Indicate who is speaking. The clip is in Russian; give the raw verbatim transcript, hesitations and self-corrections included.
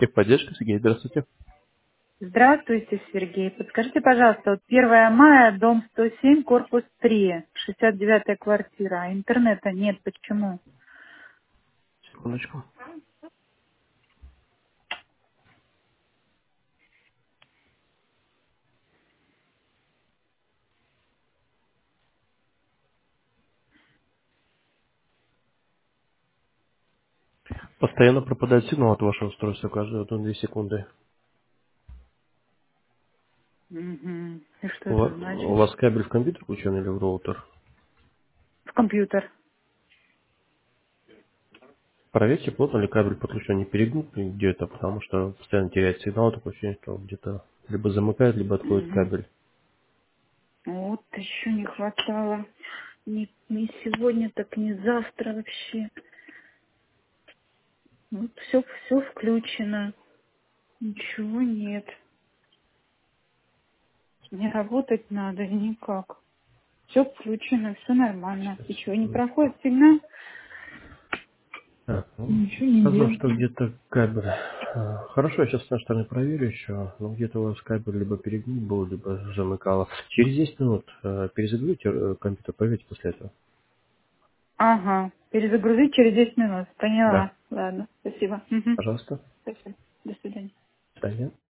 Speaker 1: Техподдержка, Сергей, здравствуйте.
Speaker 2: Здравствуйте, Сергей. Подскажите, пожалуйста, вот первое мая, дом сто семь, корпус три, шестьдесят девятая квартира. А интернета нет. Почему?
Speaker 1: Секундочку. Постоянно пропадает сигнал от вашего устройства каждые одну-две секунды.
Speaker 2: Угу. И что
Speaker 1: У ва-
Speaker 2: это
Speaker 1: у
Speaker 2: значит?
Speaker 1: вас кабель в компьютер включен или в роутер?
Speaker 2: В компьютер.
Speaker 1: Проверьте, плотно ли кабель подключен, не перегнут ли где-то, потому что постоянно теряет сигнал, такое ощущение, что где-то либо замыкает, либо отходит
Speaker 2: Угу.
Speaker 1: кабель.
Speaker 2: Вот еще не хватало. Ни, ни сегодня, так ни завтра вообще. Вот все, все включено. Ничего нет. Не работать надо и никак. Все включено, все нормально.
Speaker 1: Сейчас,
Speaker 2: И что, не
Speaker 1: секундочку.
Speaker 2: проходит сигнал?
Speaker 1: Так, ну,
Speaker 2: Ничего не
Speaker 1: сказал, что
Speaker 2: делается.
Speaker 1: где-то кабель. А, Хорошо, я сейчас с нашей стороны проверю еще. Но где-то у вас кабель либо перегнут был, либо замыкало. Через десять минут э, перезагрузите э, компьютер, проверьте после этого.
Speaker 2: Ага. Перезагрузить через десять минут.
Speaker 1: Да,
Speaker 2: Поняла. Ладно. Спасибо. Мгм.
Speaker 1: пожалуйста.
Speaker 2: Спасибо. До свидания.
Speaker 1: До свидания.